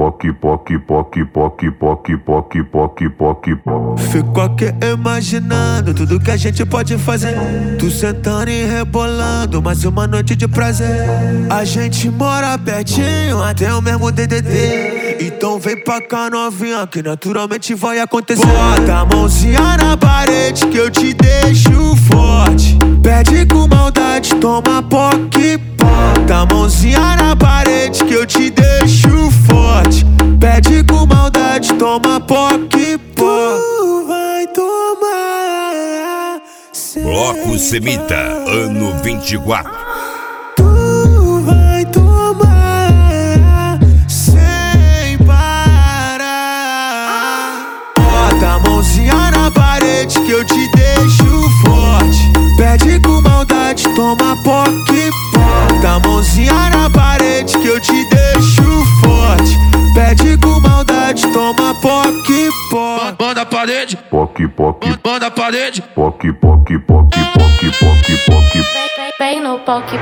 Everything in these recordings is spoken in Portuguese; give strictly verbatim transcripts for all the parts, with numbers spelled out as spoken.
poque, poque, poque, poque, poque, poque, poque, poque, poque. Fico aqui imaginando tudo que a gente pode fazer. Tu sentando e rebolando, mais uma noite de prazer. A gente mora pertinho, até o mesmo D D D. Então vem pra cá novinha, que naturalmente vai acontecer. Bota a mãozinha na parede que eu te deixo forte. Pede com maldade, toma poque, bota a mãozinha na parede que eu te deixo forte. Pede com maldade, toma poque, pó. Tu vai tomar. Bloco Semita, ano vinte e quatro. Tu vai tomar sem parar. Bota a mãozinha na parede que eu te deixo forte. Pede com maldade, toma poque, bota a mãozinha na parede que eu te deixo forte. Pede com maldade, toma poque, pó. Banda parede, Poque, poque, banda parede. poque, poque, poque, poque, poque, poque. Vem no poque,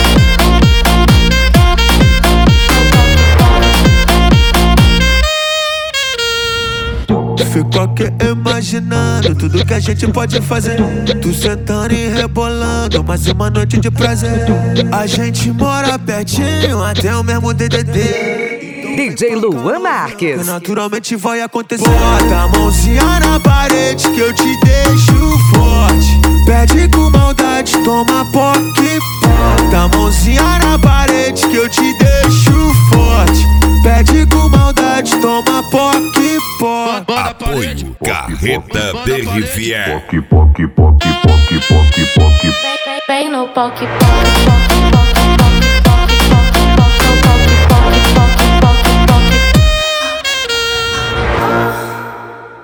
Fico aqui imaginando tudo que a gente pode fazer. Tu sentando e rebolando, mais uma noite de prazer. A gente mora pertinho, até o mesmo D D D. D J Luan Marques. Que naturalmente vai acontecer. Bota a mãozinha na parede que eu te deixo forte. Pede com maldade, toma poque, bota a mãozinha na parede que eu te deixo forte. Pede com maldade, toma poque, pó. Apoio Carreta B R V R. Poque, poque, poque, poque, poque, poque. vem no poque, poque, poque, poque.